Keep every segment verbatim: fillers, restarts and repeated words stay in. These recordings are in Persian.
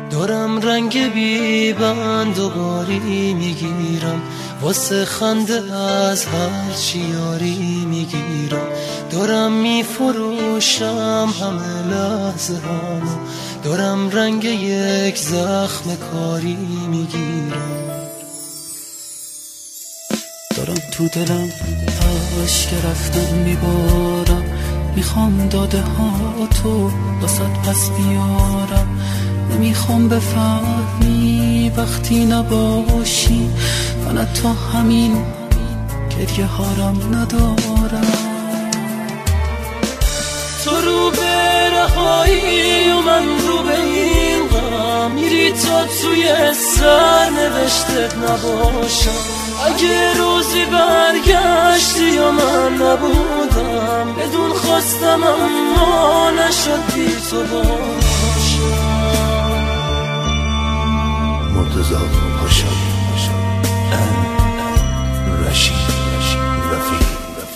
دارم رنگ بی بند و باری میگیرم، واسه خنده از هر چی یاری میگیرم. دارم میفروشم همه لحظه هامو، دارم رنگ یک زخم کاری میگیرم. دارم تو دلم اشک رفتن میبارم، میخوام داده ها تو واسط پس بیارم. نمیخوام بفهمی وقتی نباشی، من تو همین گریه هارم ندارم. تو رو به رهایی و من رو به این غم، میری تا توی سر نوشتت نباشم. اگه روزی برگشتی یا من نبودم، بدون خواستم اما نشد بی تو باشم. مرتضی پاشا رشید رفیق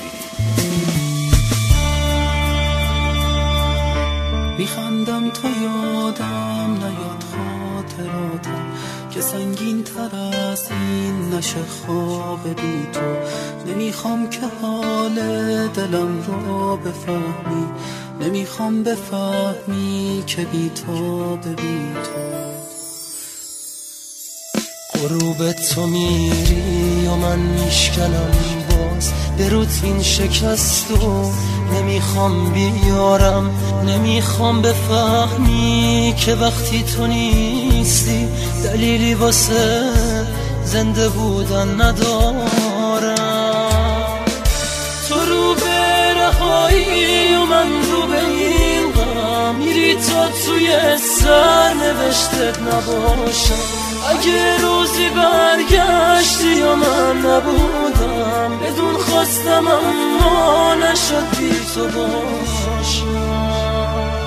میخندم تا یادم نیاد خاطراتم، که سنگین تر از این نشه خواب بی تو. نمیخوام که حال دلم رو بفهمی، نمیخوام بفهمی که بی تو به بی تو. غروب تو میری و من میشکنم باز به روتین شکست و نمیخوام بیارم. نمیخوام بفهمی که وقتی تو نیستی دلیلی واسه زنده بودن ندارم. تو رو به رهایی و من رو به این غم، میری تا توی سر نوشتت نباشم. اگه روزی برگشتی یا من نبودم، بدون خواستم اما نشد بی تو باشم.